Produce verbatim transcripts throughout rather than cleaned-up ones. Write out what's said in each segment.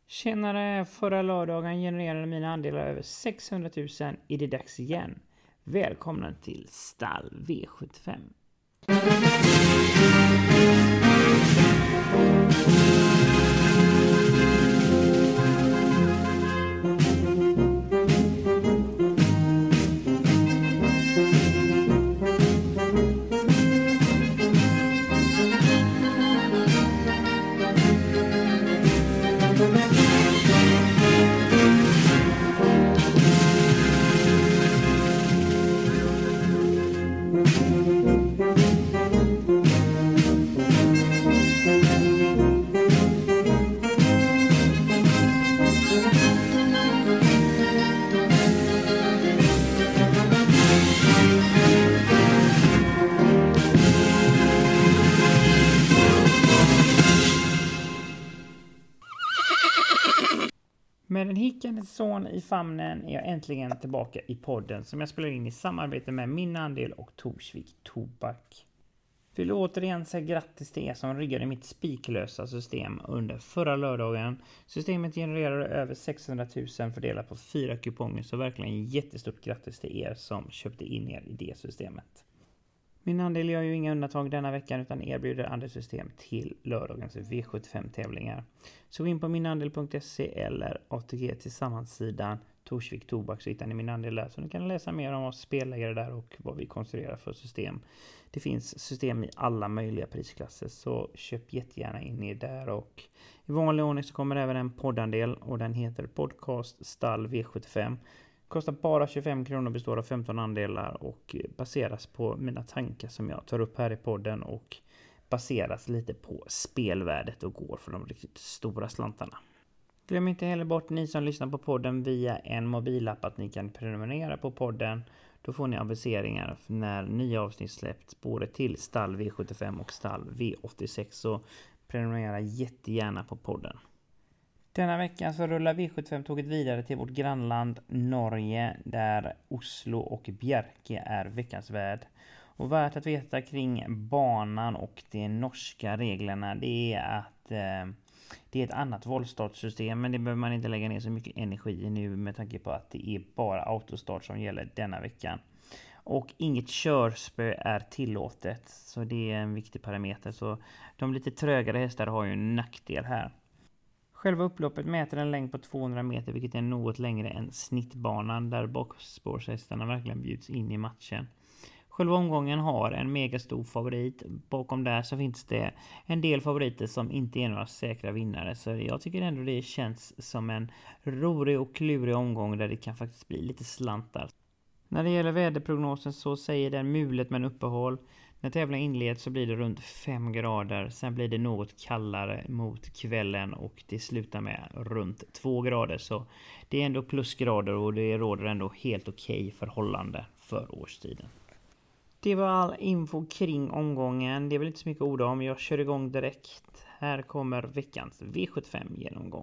Tjenare, förra lördagen genererade mina andelar över sexhundratusen. Är det dags igen? Välkomna till Stall V sjuttiofem. Med en hickande son i famnen är jag äntligen tillbaka i podden som jag spelar in i samarbete med Min Andel och Torsvik Tobak. Vill återigen säga grattis till er som riggade mitt spiklösa system under förra lördagen. Systemet genererade över sexhundratusen fördelat på fyra kuponger, så verkligen jättestort grattis till er som köpte in er i det systemet. Min Andel gör ju inga undantag denna veckan utan erbjuder andelssystem till lördagens V sjuttiofem-tävlingar. Så gå in på minandel punkt se eller A T G Tillsammans-sidan Torsvik Tobak så hittar ni Min Andel där, så ni kan läsa mer om oss spelläggare där och vad vi konstruerar för system. Det finns system i alla möjliga prisklasser, så köp jättegärna in er där. Och i vanlig ordning så kommer även en poddandel och den heter Podcast Stall V sjuttiofem. Kostar bara tjugofem kronor, består av femton andelar och baseras på mina tankar som jag tar upp här i podden och baseras lite på spelvärdet och går för de riktigt stora slantarna. Glöm inte heller bort, ni som lyssnar på podden via en mobilapp, att ni kan prenumerera på podden. Då får ni aviseringar när nya avsnitt släpps både till Stall V sjuttiofem och Stall V åttiosex, så prenumerera jättegärna på podden. Denna veckan så rullar V sjuttiofem-tåget vidare till vårt grannland Norge, där Oslo och Bjerke är veckans värd. Och värt att veta kring banan och de norska reglerna, det är att eh, det är ett annat voltstartsystem, men det behöver man inte lägga ner så mycket energi i nu med tanke på att det är bara autostart som gäller denna veckan. Och inget körspö är tillåtet, så det är en viktig parameter. Så de lite trögare hästar har ju en nackdel här. Själva upploppet mäter en längd på tvåhundra meter, vilket är något längre än snittbanan där bakspårshästarna verkligen bjuds in i matchen. Själva omgången har en megastor favorit. Bakom där så finns det en del favoriter som inte är några säkra vinnare. Så jag tycker ändå det känns som en rolig och klurig omgång där det kan faktiskt bli lite slantar. När det gäller väderprognosen så säger den mulet med en uppehåll. När tävlingen inleds så blir det runt fem grader. Sen blir det något kallare mot kvällen och det slutar med runt två grader. Så det är ändå plusgrader och det råder ändå helt okej förhållande för årstiden. Det var all info kring omgången. Det är väl inte så mycket ord om. Jag kör igång direkt. Här kommer veckans V sjuttiofem-genomgång.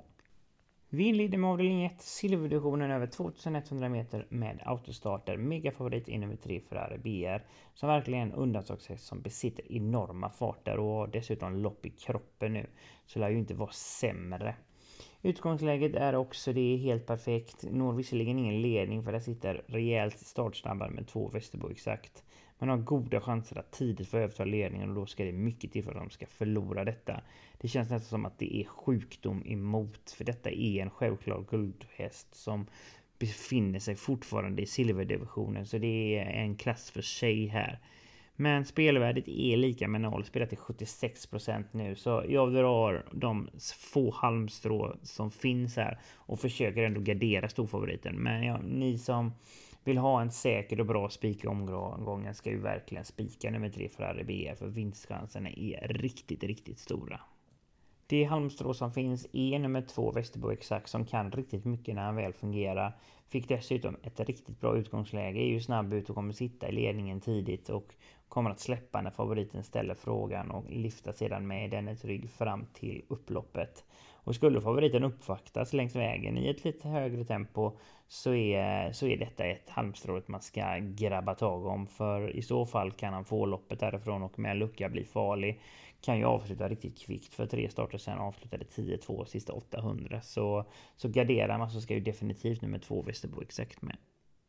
Vi inleder med avdelning ett, silverdivisionen över tvåtusenetthundra meter med autostarter. Megafavorit i nummer tre Ferrari B R, som verkligen är en undantagshäst som besitter enorma farter och har dessutom lopp i kroppen nu. Så det lär ju inte vara sämre. Utgångsläget är också det är helt perfekt. Når visserligen ingen ledning för det sitter rejält startsnabbare med två Västerbo exakt. Man har goda chanser att tidigt få överta ledningen och då ska det mycket till för att de ska förlora detta. Det känns nästan som att det är sjukdom emot, för detta är en självklar guldhäst som befinner sig fortfarande i silverdivisionen, så det är en klass för sig här. Men spelvärdet är lika med noll, spelat till sjuttiosex procent nu, så jag drar de få halmstrå som finns här och försöker ändå gardera storfavoriten. Men ja, ni som vill ha en säker och bra spik i omgången ska ju verkligen spika nummer tre Ferrari B R, för vinstchanserna är riktigt, riktigt stora. Det halmstrå som finns är nummer två Västerbo exakt, som kan riktigt mycket när han väl fungerar. Fick dessutom ett riktigt bra utgångsläge, är ju snabb ut och kommer sitta i ledningen tidigt och kommer att släppa när favoriten ställer frågan och lyfta sedan med dennes rygg fram till upploppet. Och skulle favoriten uppvaktas längs vägen i ett lite högre tempo så är, så är detta ett halmstrå man ska grabba tag om. För i så fall kan han få loppet därifrån och med en lucka bli farlig. Kan ju avsluta riktigt kvickt, för tre starter sen avslutade tio två sista åttahundra. Så, så garderar man så ska ju definitivt nummer två Västerbo exakt med.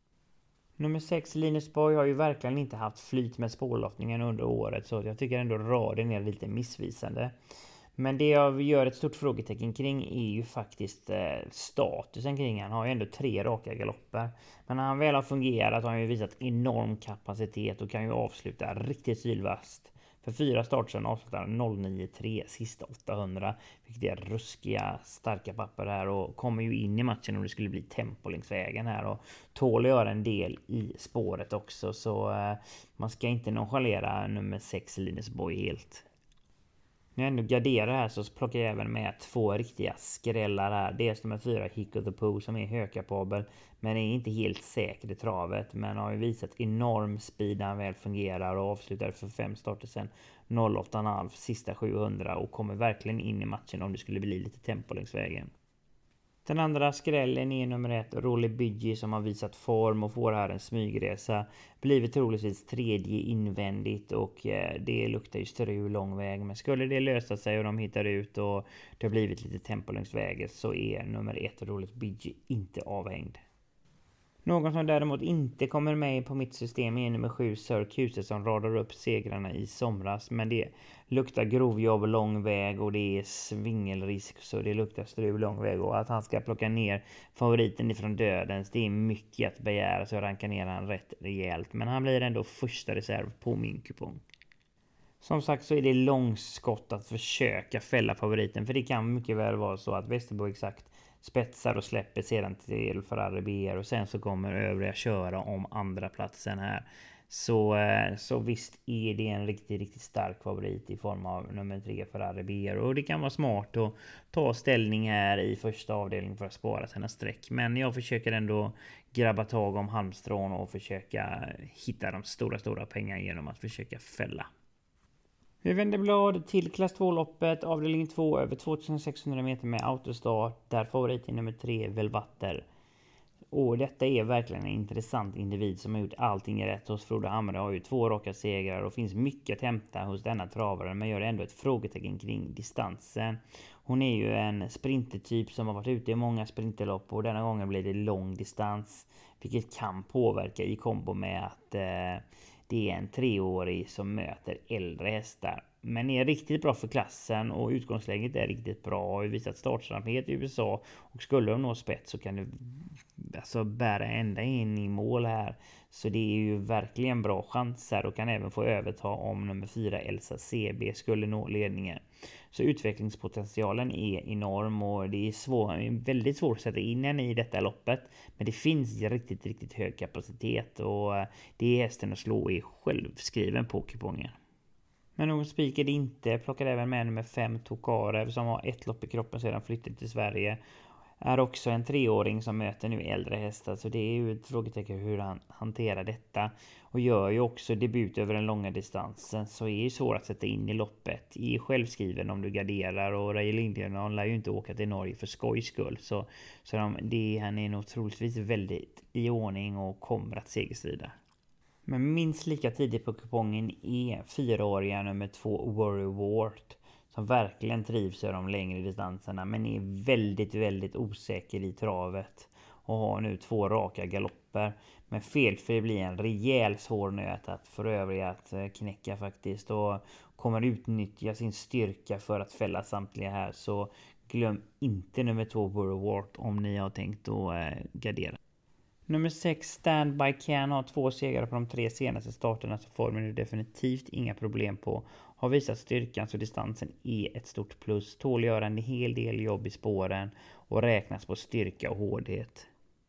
Nummer sex Linus Boy har ju verkligen inte haft flyt med spårlottningen under året, så jag tycker ändå raden är lite missvisande. Men det jag gör ett stort frågetecken kring är ju faktiskt eh, statusen kring. Han har ju ändå tre raka galopper. Men när han väl har fungerat har han ju visat enorm kapacitet och kan ju avsluta riktigt sylvast. För fyra starter sedan avslutar noll nio tre sista åttahundra. Vilket är ruskiga starka papper här och kommer ju in i matchen om det skulle bli tempo längs vägen här. Och tål att göra en del i spåret också, så eh, man ska inte nonchalera nummer sex Linus Boy helt. När jag ändå garderar här så plockar jag även med två riktiga skrällar här. Dels nummer fyra Hick of the Pooh som är högkapabel men är inte helt säker i travet. Men har ju visat enorm speed när han väl fungerar och avslutar för fem starter sen noll åtta komma fem sista sjuhundra och kommer verkligen in i matchen om det skulle bli lite tempo längs vägen. Den andra skrällen är nummer ett Rolly Bidgy som har visat form och får här en smygresa. Blivit troligtvis tredje invändigt och eh, det luktar ju strul lång väg. Men skulle det lösa sig och de hittar ut och det har blivit lite tempo längs vägen så är nummer ett Rolly Bidgy inte avhängd. Någon som däremot inte kommer med på mitt system är nummer sju Sir Kuse som radar upp segrarna i somras. Men det luktar grovjobb lång väg och det är svingelrisk så det luktar strul lång väg. Och att han ska plocka ner favoriten ifrån dödens, det är mycket att begära, så rankar ner han rätt rejält. Men han blir ändå första reserv på min kupong. Som sagt så är det långskott att försöka fälla favoriten, för det kan mycket väl vara så att Västerbo exakt spetsar och släpper sedan till Ferrari B R och sen så kommer övriga köra om andra platsen här. Så, så visst är det en riktigt, riktigt stark favorit i form av nummer tre Ferrari B R och det kan vara smart att ta ställning här i första avdelningen för att spara sina streck. Men jag försöker ändå grabba tag om halmstrån och försöka hitta de stora, stora pengarna genom att försöka fälla. Vi vänder blad till klass två-loppet, avdelning två över tvåtusensexhundra meter med autostart, där favoriten nummer tre Velvatter. Och detta är verkligen en intressant individ som har gjort allting rätt hos Frode Hamre. Har ju två raka segrar och finns mycket att hämta hos denna travare, men gör ändå ett frågetecken kring distansen. Hon är ju en sprintertyp som har varit ute i många sprinterlopp och denna gången blir det lång distans, vilket kan påverka i kombo med att eh, det är en treårig som möter äldre hästar. Men är riktigt bra för klassen och utgångsläget är riktigt bra. Har ju visat startsnabbhet i U S A och skulle de nå spets så kan det alltså bära ända in i mål här. Så det är ju verkligen bra chanser och kan även få överta om nummer fyra Elsa C B skulle nå ledningen. Så utvecklingspotentialen är enorm och det är svår, väldigt svårt att sätta in en i detta loppet. Men det finns riktigt, riktigt hög kapacitet och det är hästen att slå är självskriven på kupongen. Men någon spik är det inte. Plockar även med nummer fem Tokarev som har ett lopp i kroppen sedan flyttat till Sverige. Är också en treåring som möter nu äldre hästar, så det är ju ett frågetecken hur han hanterar detta. Och gör ju också debut över den långa distansen, så är det svårt att sätta in i loppet. Är självskriven om du garderar och Ray Lindgren lär ju inte åka till Norge för skojs skull. Så, så de, det, han är nog troligtvis väldigt i ordning och kommer att segerstrida. Men minst lika tidigt på kupongen är fyraåriga nummer två Worry Wart, som verkligen trivs i de längre distanserna men är väldigt, väldigt osäker i travet och har nu två raka galopper. Men felfri blir en rejäl svår nöt att för övriga att knäcka faktiskt och kommer utnyttja sin styrka för att fälla samtliga här. Så glöm inte nummer två Worry Wart om ni har tänkt att gardera. Nummer sex Standby Can har två segrar på de tre senaste starterna, så formen är definitivt inga problem på. Har visat styrkan så distansen är ett stort plus. Tål göra en hel del jobb i spåren och räknas på styrka och hårdhet.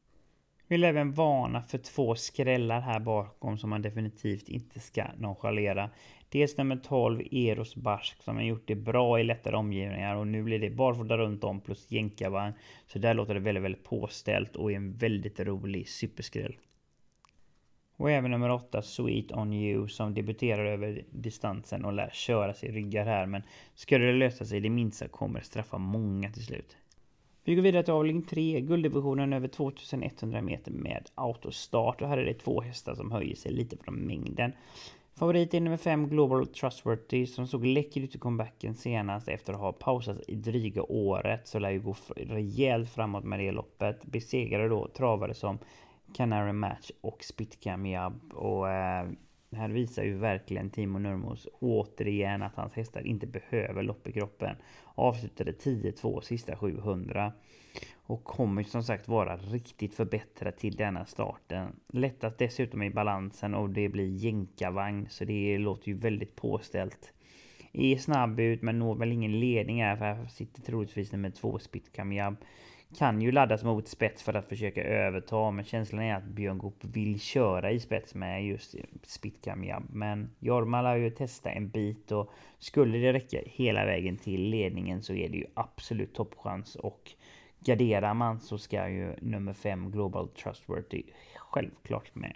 Vill även varna för två skrällar här bakom som man definitivt inte ska nonchalera. Dels nummer tolv Eros Barsk som har gjort det bra i lättare omgivningar och nu blir det barfota runt om plus jänkarvagn. Så där låter det väldigt, väldigt påställt och är en väldigt rolig superskräll. Och även nummer åtta Sweet on You som debuterar över distansen och lär köra sig ryggar här. Men skulle det lösa sig det minsta kommer straffa många till slut. Vi går vidare till avdelning tre, gulddivisionen över tjugoett hundra meter med autostart. Och här är det två hästar som höjer sig lite från mängden. Favorit är nummer fem Global Trustworthy som såg läcker ut i comebacken senast efter att ha pausat i dryga året. Så lär ju gå rejält framåt med det loppet. Besegrade då travare som Canary Match och Spitcam Jab. Och eh, här visar ju verkligen Timo Nurmos återigen att hans hästar inte behöver lopp i kroppen. Avslutade tio två sista sjuhundra. Och kommer som sagt vara riktigt förbättrad till denna starten. Lättast dessutom i balansen och det blir jänkarvagn. Så det låter ju väldigt påställt. Är snabb ut men når väl ingen ledning här. För här sitter troligtvis nummer två Spitcam Jab. Kan ju laddas mot spets för att försöka överta. Men känslan är att Björn Goop vill köra i spets med just Spitcam Jab. Men Jorma lär ju testa en bit. Och skulle det räcka hela vägen till ledningen så är det ju absolut toppchans. Och garderar man så ska ju nummer fem Global Trustworthy självklart med.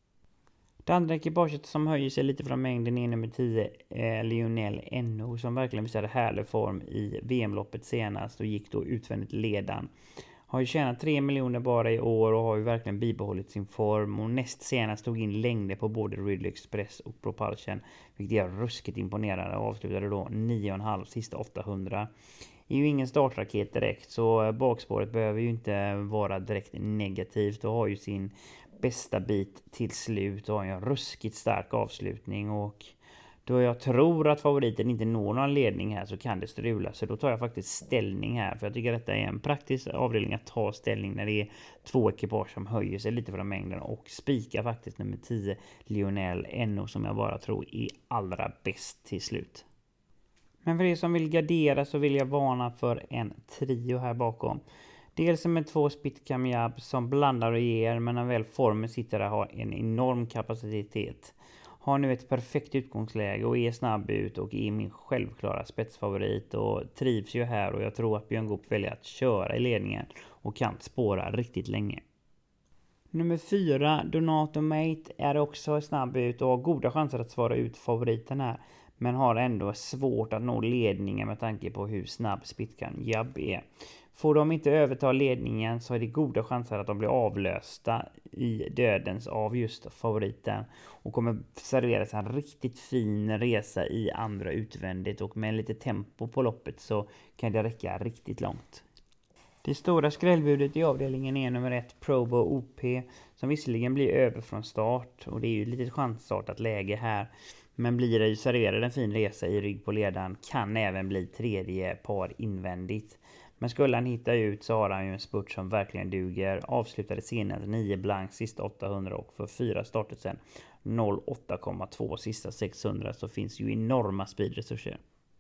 Det andra ekipaget som höjer sig lite från mängden är nummer tio eh, Lionel Enno som verkligen visade härlig form i V M-loppet senast och gick då utvändigt ledan. Har ju tjänat tre miljoner bara i år och har ju verkligen bibehållit sin form och näst senast tog in längder på både Ridley Express och Propulsion, vilket är ruskigt imponerande och avslutade då nio komma fem sista åttahundra. Det är ju ingen startraket direkt så bakspåret behöver ju inte vara direkt negativt och har ju sin bästa bit till slut och har en ruskigt stark avslutning och då jag tror att favoriten inte når någon ledning här så kan det strula så då tar jag faktiskt ställning här för jag tycker detta är en praktisk avdelning att ta ställning när det är två ekipage som höjer sig lite från mängden och spikar faktiskt nummer tio Lionel Enno som jag bara tror är allra bäst till slut. Men för er som vill gardera så vill jag varna för en trio här bakom. Dels med två Spitcam Jab som blandar och ger men när väl formen sitter där har en enorm kapacitet. Har nu ett perfekt utgångsläge och är snabb ut och är min självklara spetsfavorit och trivs ju här och jag tror att Björn Goop väljer att köra i ledningen och kan spåra riktigt länge. Nummer fyra Donato Mate är också snabb ut och har goda chanser att svara ut favoriten här. Men har ändå svårt att nå ledningen med tanke på hur snabb Spitcam Jab är. Får de inte överta ledningen så är det goda chanser att de blir avlösta i dödens av just favoriten. Och kommer serveras en riktigt fin resa i andra utvändigt och med lite tempo på loppet så kan det räcka riktigt långt. Det stora skrällbudet i avdelningen är nummer ett Probo O P som visserligen blir över från start och det är ju lite chansstartat läge här. Men blir det ju serverad en fin resa i rygg på ledaren kan även bli tredje par invändigt. Men skulle han hitta ut så har han ju en spurt som verkligen duger. Avslutade senast nio blank sista åttahundra och för fyra startet sen noll åtta komma två sista sexhundra så finns ju enorma speedresurser.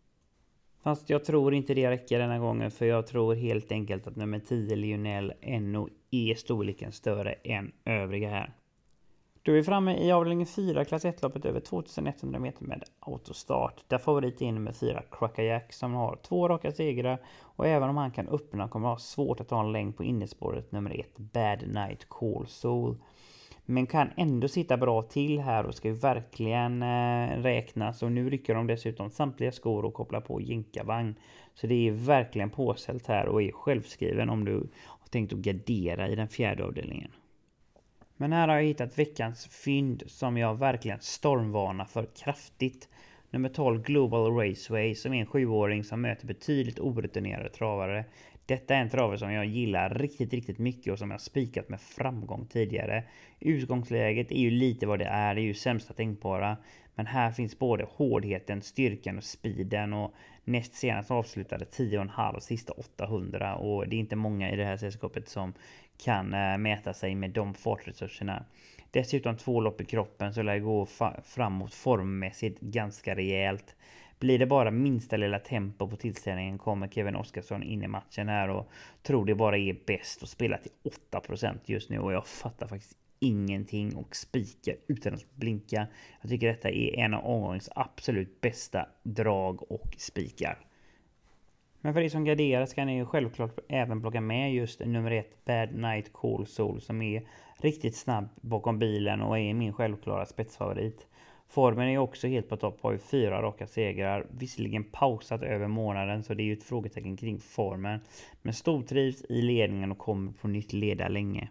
Fast jag tror inte det räcker denna gången för jag tror helt enkelt att nummer tio Lionel Enno är storleken större än övriga här. Då är vi framme i avdelningen fyra, klass ett-loppet över tjugoett hundra meter med autostart. Där favorit är nummer fyra, Crackajack, som har två raka segrar. Och även om han kan öppna kommer ha svårt att ta en längd på innespåret nummer ett, Bad Night Call Soul. Men kan ändå sitta bra till här och ska ju verkligen eh, räknas. Och nu rycker de dessutom samtliga skor och kopplar på jänkarvagn. Så det är verkligen påställt här och är självskriven om du har tänkt att gardera i den fjärde avdelningen. Men här har jag hittat veckans fynd som jag verkligen stormvarnar för kraftigt. Nummer tolv Global Raceway som är en sjuåring som möter betydligt orutinerade travare. Detta är en travare som jag gillar riktigt riktigt mycket och som jag spikat med framgång tidigare. Utgångsläget är ju lite vad det är, det är ju sämsta tänkbara. Men här finns både hårdheten, styrkan och speeden och näst senast avslutade tio komma fem sista åttahundra och det är inte många i det här sällskapet som kan mäta sig med de fartresurserna. Dessutom två lopp i kroppen så lär det gå fa- framåt formmässigt ganska rejält. Blir det bara minsta lilla tempo på tillställningen kommer Kevin Oskarsson in i matchen här och tror det bara är bäst att spela till åtta procent just nu och jag fattar faktiskt ingenting och spikar utan att blinka. Jag tycker detta är en av omgångens absolut bästa drag och spikar. Men för er som garderar ska ni ju självklart även plocka med just nummer ett Bad Night Call Soul som är riktigt snabb bakom bilen och är min självklara spetsfavorit. Formen är också helt på topp, har ju fyra raka segrar, visserligen pausat över månaden så det är ju ett frågetecken kring formen. Men stortrivs i ledningen och kommer på nytt leda länge.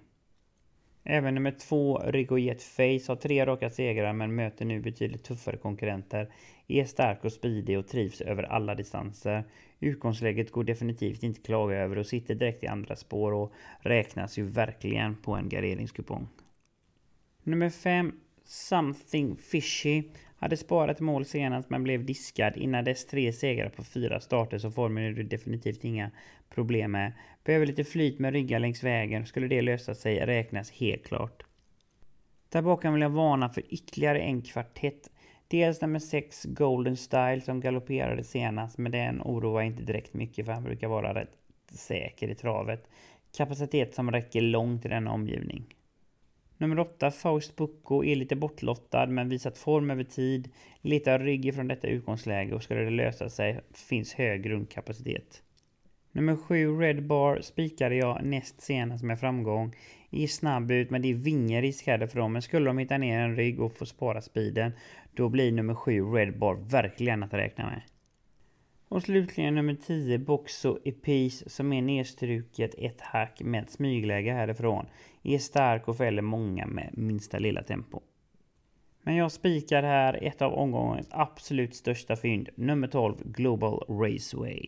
Även nummer två Rigojet Face har tre raka segrar men möter nu betydligt tuffare konkurrenter. Är stark och speedig och trivs över alla distanser. Utgångsläget går definitivt inte klaga över och sitter direkt i andra spår och räknas ju verkligen på en garderingskupong. Nummer fem Something Fishy hade sparat mål senast men blev diskad innan dess tre segrar på fyra starter så formen är det definitivt inga problem med. Behöver lite flyt med ryggar längs vägen, skulle det lösa sig räknas helt klart. Där bakom vill jag varna för ytterligare en kvartett. Dels nummer sex Golden Style som galopperade senast men den oroar inte direkt mycket för han brukar vara rätt säker i travet. Kapacitet som räcker långt i denna omgivning. Nummer åtta Faust Bucco är lite bortlottad men visat form över tid. Letar rygg från detta utgångsläge och skulle det lösa sig finns hög grundkapacitet. Nummer sju Red Bar spikade jag näst senast med framgång. Är snabb ut men det är vingerrisk härifrån men skulle de hitta ner en rygg och få spara speeden då blir nummer sju Red Bar verkligen att räkna med. Och slutligen nummer tio Boxo Epice som är nedstruket ett hack med smygläge härifrån. Är stark och fäller många med minsta lilla tempo. Men jag spikar här ett av omgångens absolut största fynd. Nummer tolv Global Raceway.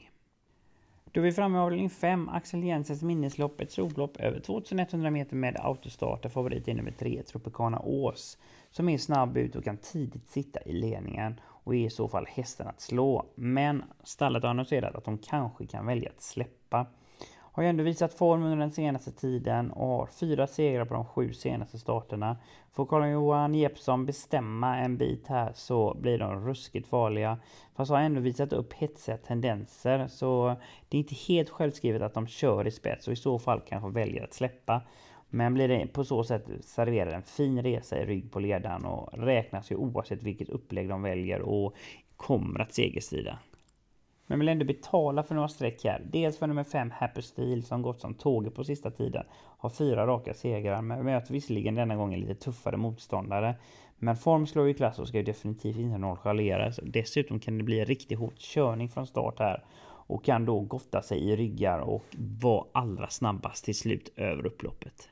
Då är vi framme i avdelning fem Axel Jensens minneslopp. Ett sollopp över tjugoett hundra meter med autostart. Favorit är nummer tre Tropicana Ås. Som är snabb ut och kan tidigt sitta i ledningen. Och är i så fall hästen att slå. Men stallet har annonserat att de kanske kan välja att släppa. Har ju ändå visat form under den senaste tiden och har fyra segrar på de sju senaste starterna. Får Carl-Johan Jeppsson bestämma en bit här så blir de ruskigt farliga. Fast har ändå visat upp hetsiga tendenser så det är inte helt självskrivet att de kör i spets och i så fall kanske väljer att släppa. Men blir det på så sätt serverar en fin resa i rygg på ledaren och räknas ju oavsett vilket upplägg de väljer och kommer att segerstrida. Men vill ändå betala för några streck här. Dels för nummer fem Happy Steel som gått som tåget på sista tiden. Har fyra raka segrar men möter visserligen denna gången lite tuffare motståndare. Men form slår i klass och ska ju definitivt inte nonchaleras. Dessutom kan det bli en riktigt hård körning från start här. Och kan då gotta sig i ryggar och vara allra snabbast till slut över upploppet.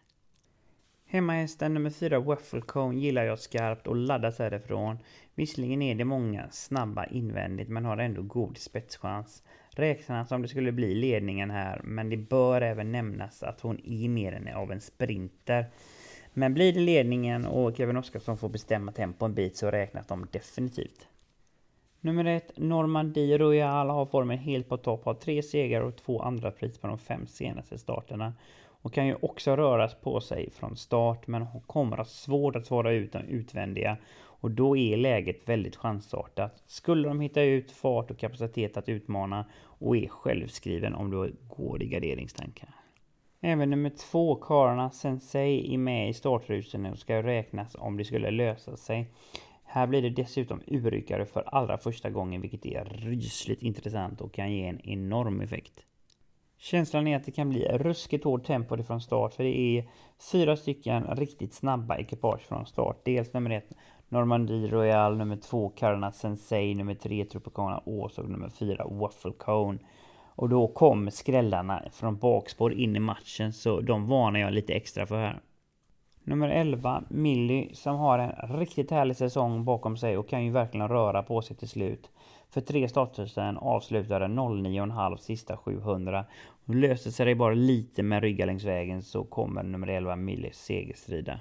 Hemmahästen nummer fyra Waffle Cone gillar jag skarpt och laddas härifrån. Visserligen är det många snabba invändigt men har ändå god spetschans. Räknas om det skulle bli ledningen här men det bör även nämnas att hon är mer än av en sprinter. Men blir det ledningen och Kevin Oskarsson får bestämma tempo en bit så räknas de definitivt. Nummer ett Normandie Royal har formen helt på topp, har tre segrar och två andra pris på de fem senaste starterna. Och kan ju också röras på sig från start men hon kommer att ha svårt att svara ut den utvändiga och då är läget väldigt chansartat. Skulle de hitta ut fart och kapacitet att utmana och är självskriven om du går i garderingstankar. Även nummer två Karna Sensei är med i startrusen och ska räknas om det skulle lösa sig. Här blir det dessutom urryckare för allra första gången vilket är rysligt intressant och kan ge en enorm effekt. Känslan är att det kan bli ruskigt hård tempo från start för det är fyra stycken riktigt snabba ekipage från start. Dels nummer ett Normandie Royal, nummer två Karna Sensei, nummer tre Tropicana Ås och nummer fyra Waffle Cone. Och då kommer skrällarna från bakspår in i matchen så de varnar jag lite extra för här. Nummer elva Millie som har en riktigt härlig säsong bakom sig och kan ju verkligen röra på sig till slut. För tre starter sedan avslutade noll nio komma fem sista sjuhundra. Och löste sig det bara lite med rygga längs vägen så kommer nummer elva Millie segerstrida.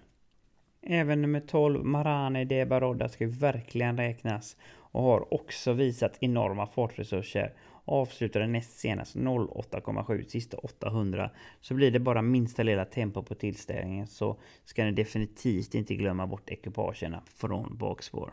Även nummer tolv Marane de Baroda ska ju verkligen räknas och har också visat enorma fartresurser. Avslutade näst senast noll åtta komma sju sista åttahundra så blir det bara minsta lilla tempo på tillställningen så ska ni definitivt inte glömma bort ekipagerna från bakspår.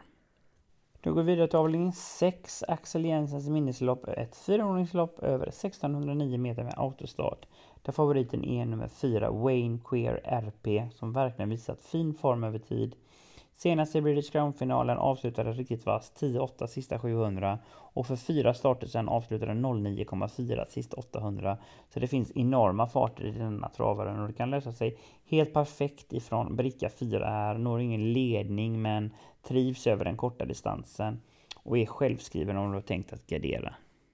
Då går vi vidare till avdelning sex Axel Jensens minneslopp, ett fyraåringslopp över sextonhundranio meter med autostart där favoriten är nummer fyra Wayne Queer R P som verkligen visat fin form över tid. Senast i British Crown-finalen avslutade riktigt vass tio åtta sista sjuhundra och för fyra starter sedan avslutade noll nio komma fyra sista åttahundra. Så det finns enorma farter i denna travaren och det kan lösa sig helt perfekt ifrån bricka fyra här. Når ingen ledning men trivs över den korta distansen och är självskriven om du har tänkt att gardera.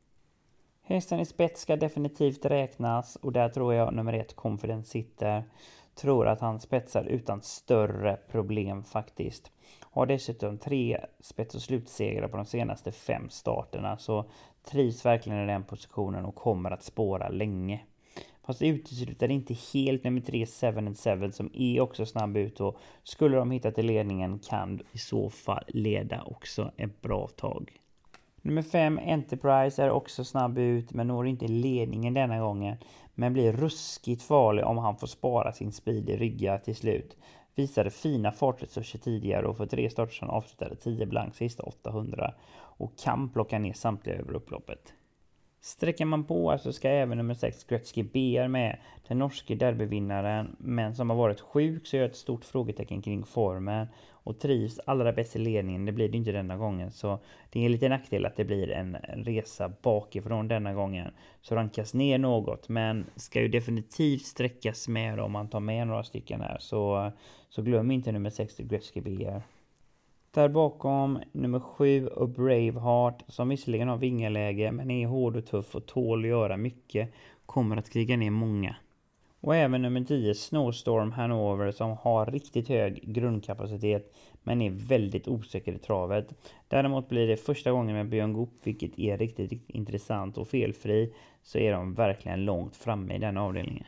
Hästen i spets ska definitivt räknas och där tror jag nummer ett Confidence sitter. Tror att han spetsar utan större problem faktiskt. Har dessutom tre spets- och slutsegrar på de senaste fem starterna så trivs verkligen i den positionen och kommer att spåra länge. Fast det utesluter inte helt nummer tre Seven and Seven som är också snabb ut och skulle de hitta till ledningen kan i så fall leda också ett bra tag. Nummer fem Enterprise är också snabb ut men når inte ledningen denna gången. Men blir ruskigt farlig om han får spara sin speed i rygga till slut. Visade fina fartresurser tidigare och för tre starter sedan avslutade tio blank sista åttahundra. Och kan plocka ner samtliga över upploppet. Sträcker man på så ska även nummer sex Gretzky B R med. Den norske derbyvinnaren men som har varit sjuk så gör ett stort frågetecken kring formen. Och trivs allra bäst i ledningen, det blir det inte denna gången. Så det är lite nackdel att det blir en resa bakifrån denna gången. Så rankas ner något men ska ju definitivt sträckas med om man tar med några stycken här. Så, så glöm inte nummer sex Gretzky B R. Där bakom nummer sju och Braveheart som visserligen har vingaläge men är hård och tuff och tål att göra mycket kommer att kriga ner många. Och även nummer tio Snowstorm Hanover som har riktigt hög grundkapacitet men är väldigt osäker i travet. Däremot blir det första gången med Björn Goop vilket är riktigt, riktigt intressant och felfri så är de verkligen långt framme i den avdelningen.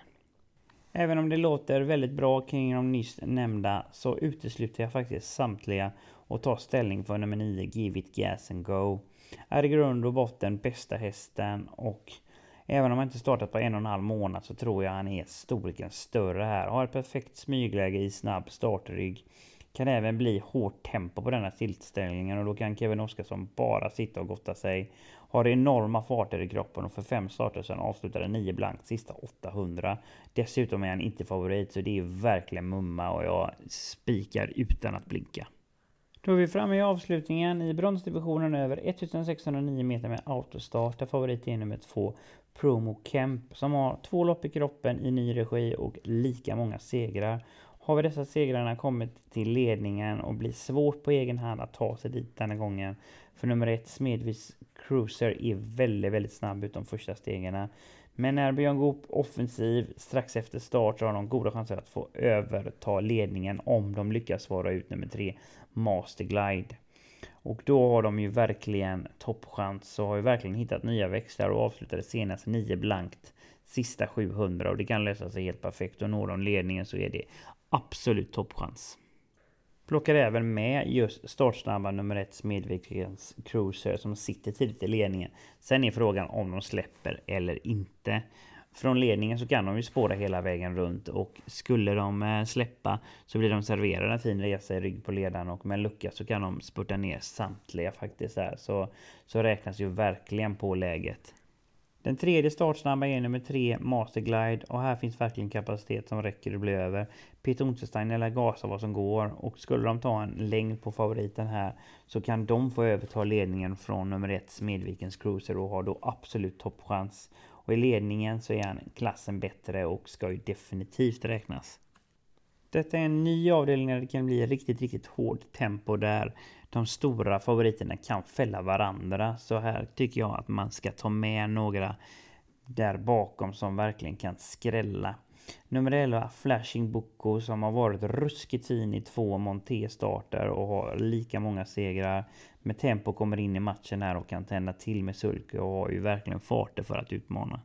Även om det låter väldigt bra kring de nyss nämnda så utesluter jag faktiskt samtliga och tar ställning för nummer nio Give It Gas and Go. Är i grund och botten bästa hästen och även om han inte startat på en och en halv månad så tror jag han är storleken större här. Har ett perfekt smygläge i snabb startrygg. Kan även bli hårt tempo på denna tillställningen och då kan Kevin Oskarsson bara sitta och gotta sig. Har enorma farter i kroppen och för fem starter sedan avslutade nio blank sista åttahundra. Dessutom är han inte favorit så det är verkligen mumma och jag spikar utan att blinka. Då är vi framme i avslutningen i bronsdivisionen över sextonhundranio meter med autostart där favorit är nummer två Promo Kemp som har två lopp i kroppen i ny regi och lika många segrar. Har vi dessa segrarna kommit till ledningen och blir svårt på egen hand att ta sig dit denna gången. För nummer ett Smedvis Cruiser är väldigt väldigt snabb ut de första stegen. Men när Björn Goop offensiv strax efter start så har de goda chanser att få överta ledningen om de lyckas svara ut nummer tre Masterglide. Och då har de ju verkligen toppchans så har ju verkligen hittat nya växlar och avslutade senast nio blankt sista sjuhundra och det kan lösa sig helt perfekt och når de ledningen så är det absolut toppchans. Plockar även med just startsnabba nummer ett Smedvikens Cruiser som sitter tidigt i ledningen. Sen är frågan om de släpper eller inte. Från ledningen så kan de ju spåra hela vägen runt och skulle de släppa så blir de serverade en fin resa i rygg på ledaren och med en lucka så kan de spurta ner samtliga faktiskt här. Så, så räknas ju verkligen på läget. Den tredje startsnabba är nummer tre Masterglide och här finns verkligen kapacitet som räcker att bli över. Peter Unterstein eller gasa vad som går och skulle de ta en längd på favoriten här så kan de få överta ledningen från nummer ett Smedvikens Cruiser och har då absolut toppchans. Och i ledningen så är han klassen bättre och ska ju definitivt räknas. Detta är en ny avdelning där det kan bli riktigt riktigt hårt tempo där de stora favoriterna kan fälla varandra. Så här tycker jag att man ska ta med några där bakom som verkligen kan skrälla. Nummer elva Flashing Boko som har varit ruskigt fin i två Monté-starter och har lika många segrar. Med tempo kommer in i matchen här och kan tända till med sulke och har ju verkligen farter för att utmana.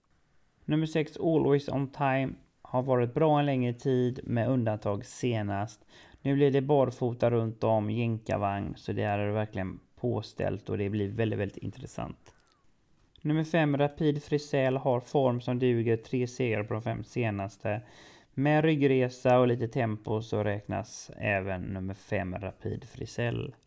Nummer sex Always On Time har varit bra en längre tid med undantag senast. Nu blir det barfota runt om jänkarvagn så det är verkligen påställt och det blir väldigt väldigt intressant. Nummer fem Rapid Frisell har form som duger tre segrar på de fem senaste. Med ryggresa och lite tempo så räknas även nummer fem Rapid Frisell.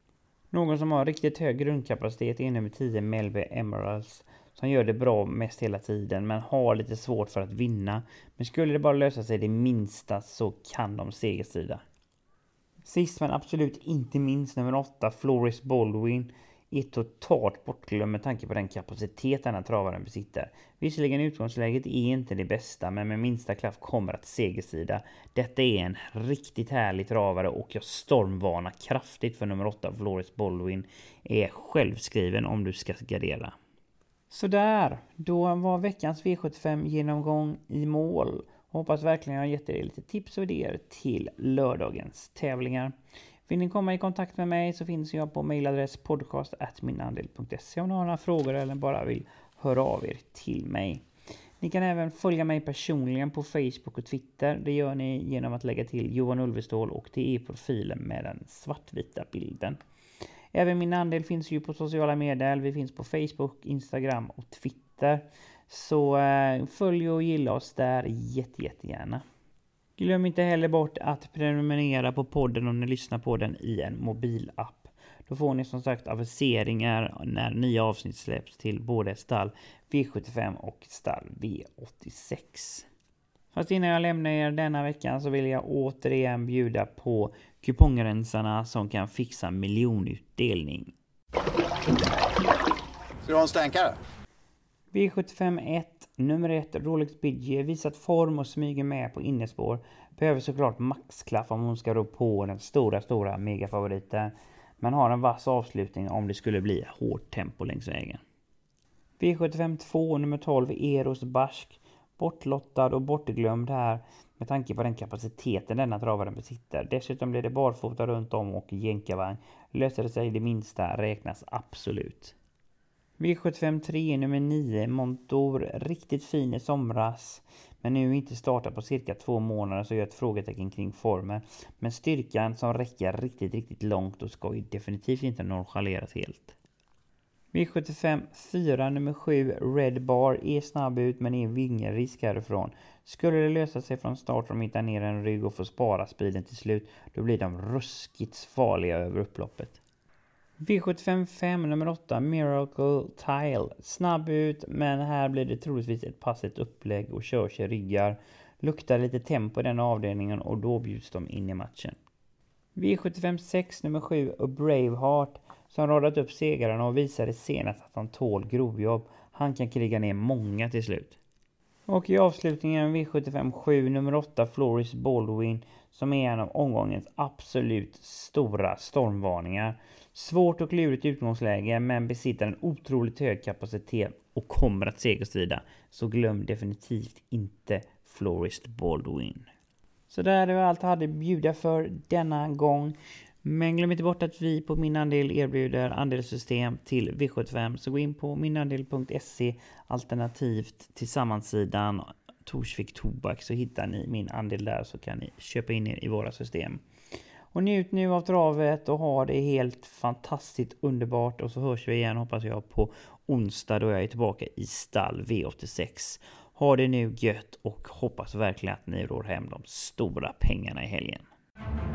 Någon som har riktigt hög grundkapacitet är nummer tio Melby Emeralds som gör det bra mest hela tiden men har lite svårt för att vinna. Men skulle det bara lösa sig det minsta så kan de segerstrida. Sist men absolut inte minst nummer åtta, Floris Baldwin, är totalt bortglömd med tanke på den kapacitet den här travaren besitter. Visserligen utgångsläget är inte det bästa, men med minsta klaff kommer att segersida. Detta är en riktigt härlig travare och jag stormvarnar kraftigt för nummer åtta, Floris Baldwin. Är självskriven om du ska gardera. Så där, då var veckans V sjuttiofem genomgång i mål. Hoppas verkligen jag har gett er lite tips och idéer till lördagens tävlingar. Vill ni komma i kontakt med mig så finns jag på mailadress podcast at minandel punkt se om ni har några frågor eller bara vill höra av er till mig. Ni kan även följa mig personligen på Facebook och Twitter. Det gör ni genom att lägga till Johan Ulvestål och det är profilen med den svartvita bilden. Även Min Andel finns ju på sociala medier. Vi finns på Facebook, Instagram och Twitter. Så eh, följ och gilla oss där jätte, jättegärna. Glöm inte heller bort att prenumerera på podden om ni lyssnar på den i en mobilapp. Då får ni som sagt aviseringar när nya avsnitt släpps till både stall V sjuttiofem och stall V åttiosex. Fast innan jag lämnar er denna veckan så vill jag återigen bjuda på kupongrensarna som kan fixa miljonutdelning. Ska du ha en stänkare? V sjuttiofem ett, nummer ett, Rolex Bidje, visat form och smyger med på innespår. Behöver såklart maxklaff om hon ska rå på den stora, stora megafavoriten. Men har en vass avslutning om det skulle bli hårt tempo längs vägen. V sjuttiofem två, nummer tolv, Eros Barsk. Bortlottad och bortglömd här med tanke på den kapaciteten denna travaren besitter. Dessutom blir det barfota runt om och jänkarvagn. Löser det sig det minsta räknas absolut. V sjuttiofem tre, nummer nio, Montour, riktigt fin i somras. Men nu inte startat på cirka två månader så gör ett frågetecken kring formen. Men styrkan som räcker riktigt, riktigt långt och ska ju definitivt inte nonchaleras helt. V sjuttiofem fyra, nummer sju, Red Bar, är snabb ut men är vingelrisk härifrån. Skulle det lösa sig från start om de hittar ner en rygg och får spara speeden till slut, då blir de ruskigt farliga över upploppet. V sjuttiofem fem, nummer åtta, Miracle Tile, snabb ut men här blir det troligtvis ett passigt upplägg och kör sig ryggar. Luktar lite tempo i den avdelningen och då bjuds de in i matchen. V sjuttiofem sex, nummer sju, Braveheart, som radat upp segrarna och visade senast att han tål grovjobb. Han kan kriga ner många till slut. Och i avslutningen V sjuttiofem sju, nummer åtta, Floris Baldwin, som är en av omgångens absolut stora stormvarningar. Svårt och klurigt utgångsläge men besitter en otroligt hög kapacitet och kommer att segerstrida. Så glöm definitivt inte Floris Baldwin. Så där är allt jag hade bjuda för denna gång. Men glöm inte bort att vi på Min Andel erbjuder andelssystem till V sjuttiofem. Så gå in på minandel punkt se alternativt till sammansidan Torsvik Tobak så hittar ni Min Andel där så kan ni köpa in er i våra system. Och njut nu av travet och ha det helt fantastiskt underbart. Och så hörs vi igen hoppas jag på onsdag då jag är tillbaka i stall V åttiosex. Ha det nu gött och hoppas verkligen att ni rår hem de stora pengarna i helgen.